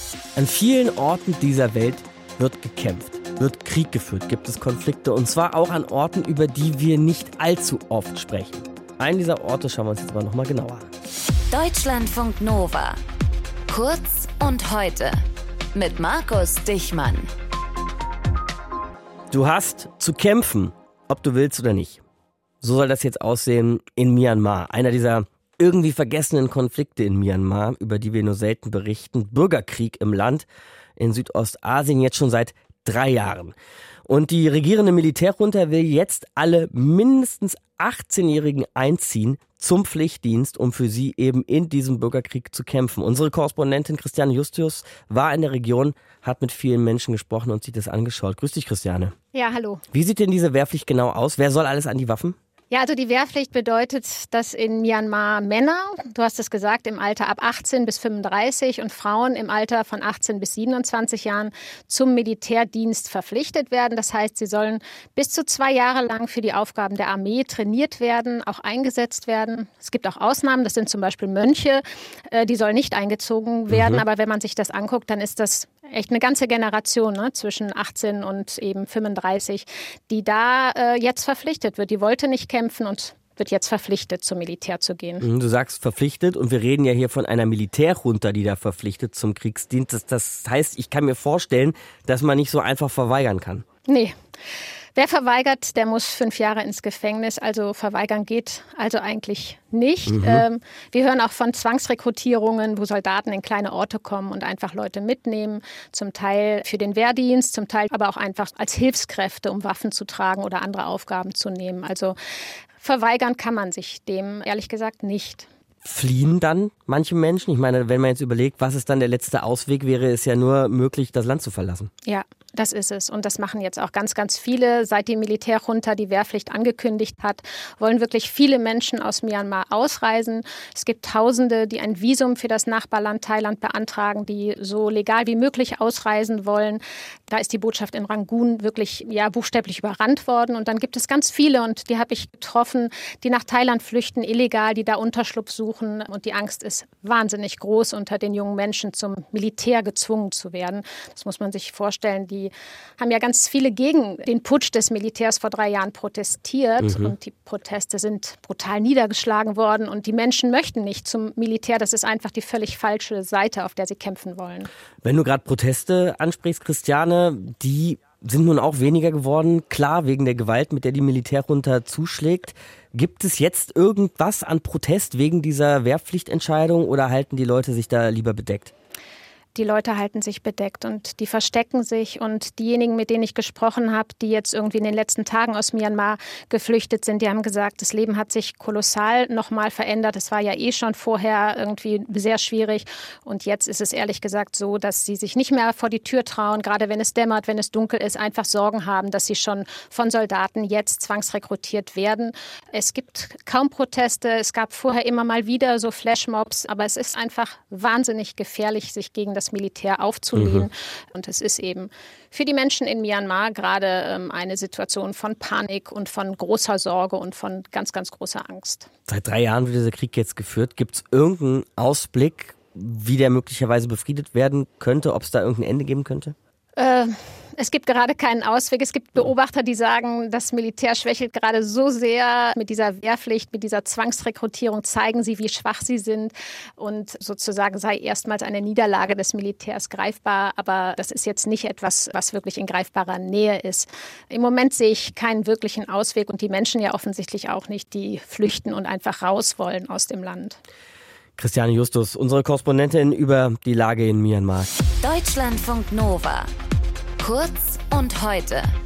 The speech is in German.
An vielen Orten dieser Welt wird gekämpft, wird Krieg geführt, gibt es Konflikte und zwar auch an Orten, über die wir nicht allzu oft sprechen. Einen dieser Orte schauen wir uns jetzt aber nochmal genauer an. Deutschlandfunk Nova. Kurz und heute mit Markus Dichmann. Du hast zu kämpfen, ob du willst oder nicht. So soll das jetzt aussehen in Myanmar. Einer dieser irgendwie vergessenen Konflikte in Myanmar, über die wir nur selten berichten. Bürgerkrieg im Land in Südostasien jetzt schon seit 3 Jahren. Und die regierende Militärjunta will jetzt alle mindestens 18-Jährigen einziehen zum Pflichtdienst, um für sie eben in diesem Bürgerkrieg zu kämpfen. Unsere Korrespondentin Christiane Justius war in der Region, hat mit vielen Menschen gesprochen und sich das angeschaut. Grüß dich, Christiane. Ja, hallo. Wie sieht denn diese Wehrpflicht genau aus? Wer soll alles an die Waffen? Ja, also die Wehrpflicht bedeutet, dass in Myanmar Männer, du hast es gesagt, im Alter ab 18 bis 35 und Frauen im Alter von 18 bis 27 Jahren zum Militärdienst verpflichtet werden. Das heißt, sie sollen bis zu 2 Jahre lang für die Aufgaben der Armee trainiert werden, auch eingesetzt werden. Es gibt auch Ausnahmen, das sind zum Beispiel Mönche, die sollen nicht eingezogen werden. Aber wenn man sich das anguckt, dann ist das echt eine ganze Generation, ne, zwischen 18 und eben 35, die da jetzt verpflichtet wird. Die wollte nicht kämpfen und wird jetzt verpflichtet, zum Militär zu gehen. Du sagst verpflichtet und wir reden ja hier von einer Militärjunta, die da verpflichtet zum Kriegsdienst. Das heißt, ich kann mir vorstellen, dass man nicht so einfach verweigern kann. Nee. Wer verweigert, der muss 5 Jahre ins Gefängnis. Also verweigern geht also eigentlich nicht. Wir hören auch von Zwangsrekrutierungen, wo Soldaten in kleine Orte kommen und einfach Leute mitnehmen. Zum Teil für den Wehrdienst, zum Teil aber auch einfach als Hilfskräfte, um Waffen zu tragen oder andere Aufgaben zu nehmen. Also verweigern kann man sich dem ehrlich gesagt nicht. Fliehen dann manche Menschen? Ich meine, wenn man jetzt überlegt, was ist dann der letzte Ausweg, wäre es ja nur möglich, das Land zu verlassen. Ja, das ist es. Und das machen jetzt auch ganz, ganz viele. Seit die Militärjunta die Wehrpflicht angekündigt hat, wollen wirklich viele Menschen aus Myanmar ausreisen. Es gibt Tausende, die ein Visum für das Nachbarland Thailand beantragen, die so legal wie möglich ausreisen wollen. Da ist die Botschaft in Rangoon wirklich buchstäblich überrannt worden. Und dann gibt es ganz viele, und die habe ich getroffen, die nach Thailand flüchten, illegal, die da Unterschlupf suchen. Und die Angst ist wahnsinnig groß, unter den jungen Menschen zum Militär gezwungen zu werden. Das muss man sich vorstellen. Die haben ja ganz viele gegen den Putsch des Militärs vor 3 Jahren protestiert. Und die Proteste sind brutal niedergeschlagen worden. Und die Menschen möchten nicht zum Militär. Das ist einfach die völlig falsche Seite, auf der sie kämpfen wollen. Wenn du gerade Proteste ansprichst, Christiane, die sind nun auch weniger geworden. Klar, wegen der Gewalt, mit der die Militärjunta zuschlägt. Gibt es jetzt irgendwas an Protest wegen dieser Wehrpflichtentscheidung oder halten die Leute sich da lieber bedeckt? Die Leute halten sich bedeckt und die verstecken sich. Und diejenigen, mit denen ich gesprochen habe, die jetzt irgendwie in den letzten Tagen aus Myanmar geflüchtet sind, die haben gesagt, das Leben hat sich kolossal nochmal verändert. Es war ja schon vorher irgendwie sehr schwierig. Und jetzt ist es ehrlich gesagt so, dass sie sich nicht mehr vor die Tür trauen, gerade wenn es dämmert, wenn es dunkel ist, einfach Sorgen haben, dass sie schon von Soldaten jetzt zwangsrekrutiert werden. Es gibt kaum Proteste. Es gab vorher immer mal wieder so Flashmobs. Aber es ist einfach wahnsinnig gefährlich, sich gegen das Militär aufzulehnen. Und es ist eben für die Menschen in Myanmar gerade eine Situation von Panik und von großer Sorge und von ganz, ganz großer Angst. Seit 3 Jahren wird dieser Krieg jetzt geführt. Gibt es irgendeinen Ausblick, wie der möglicherweise befriedet werden könnte, ob es da irgendein Ende geben könnte? Es gibt gerade keinen Ausweg. Es gibt Beobachter, die sagen, das Militär schwächelt gerade so sehr. Mit dieser Wehrpflicht, mit dieser Zwangsrekrutierung zeigen sie, wie schwach sie sind. Und sozusagen sei erstmals eine Niederlage des Militärs greifbar. Aber das ist jetzt nicht etwas, was wirklich in greifbarer Nähe ist. Im Moment sehe ich keinen wirklichen Ausweg und die Menschen ja offensichtlich auch nicht, die flüchten und einfach raus wollen aus dem Land. Christiane Justus, unsere Korrespondentin über die Lage in Myanmar. Deutschlandfunk Nova. Kurz und heute.